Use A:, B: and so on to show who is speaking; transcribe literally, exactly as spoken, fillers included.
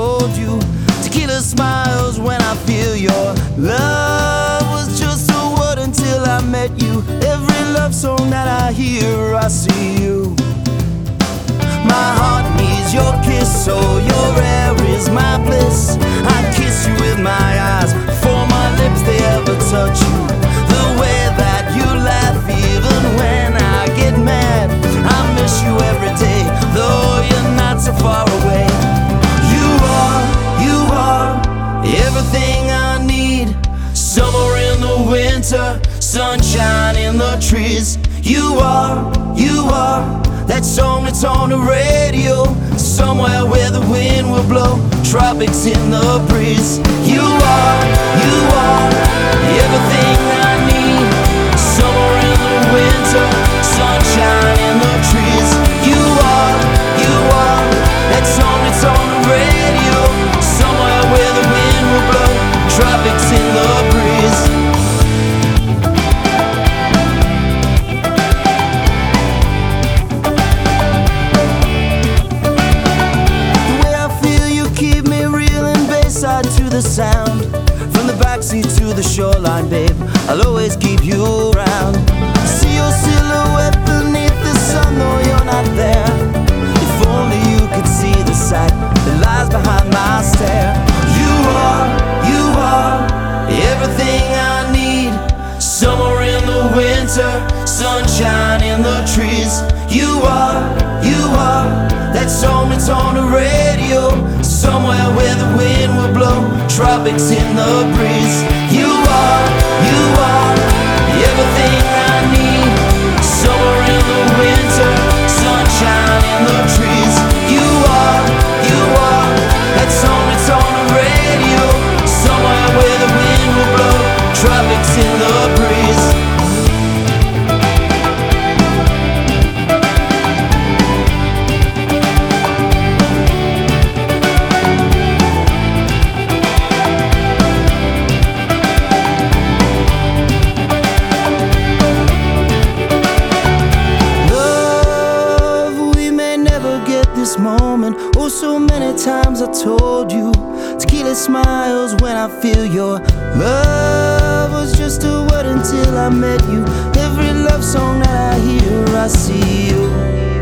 A: told you. Tequila smiles when I feel your love was just a word until I met you. Every love song that I hear, I see you. My heart needs your kiss, so your air is my bliss. I kiss you with my eyes before my lips they ever touch you. The way that you laugh even when I get mad, I miss you every day, though you're not so far away. You are, you are everything I need. Summer in the winter, sunshine in the trees. You are, you are that song that's on the radio, somewhere where the wind will blow, tropics in the breeze. You are, you are everything I need. Summer in the winter, sunshine in the trees. You are, you are that song that's on the radio, somewhere where the wind will blow, tropics in the breeze. To the sound, from the backseat to the shoreline, babe, I'll always keep you around. See your silhouette beneath the sun, though you're not there. If only you could see the sight that lies behind my stare. You are, you are everything I need. Summer in the winter, sunshine in the trees. You are, you are that song that's on the radio, somewhere where the wind will blow, tropics in the breeze. You are, you are everything I need. Summer in the winter, sunshine in the trees. You are, you are that song that's on the radio, somewhere where the wind will blow, tropics in the breeze. This moment, oh so many times I told you. Tequila smiles when I feel your love was just a word until I met you. Every love song that I hear, I see you.